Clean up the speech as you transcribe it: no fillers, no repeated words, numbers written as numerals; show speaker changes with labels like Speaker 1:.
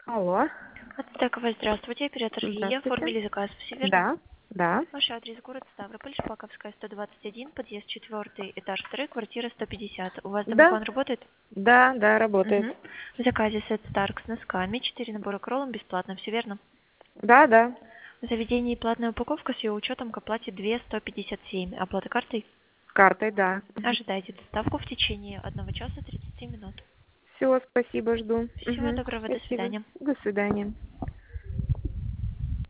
Speaker 1: Алло.
Speaker 2: Отстаковая, здравствуйте, оператор Лилия.
Speaker 1: Здравствуйте.
Speaker 2: Оформили заказ, все верно?
Speaker 1: Да, да.
Speaker 2: Ваш адрес город Ставрополь, Шпаковская, 121, подъезд 4, этаж 2, квартира 150. У вас
Speaker 1: Да,
Speaker 2: домофон работает?
Speaker 1: да, работает.
Speaker 2: Угу. В заказе сет Старк с носками, 4 набора кроллом бесплатно, все верно?
Speaker 1: Да, да.
Speaker 2: В заведении платная упаковка с ее учетом к оплате 2,157. Оплата картой?
Speaker 1: Картой, да.
Speaker 2: Ожидайте доставку в течение 1 часа 30 минут.
Speaker 1: Все, спасибо, жду.
Speaker 2: Всего доброго, до
Speaker 1: Спасибо.
Speaker 2: свидания.
Speaker 1: До свидания.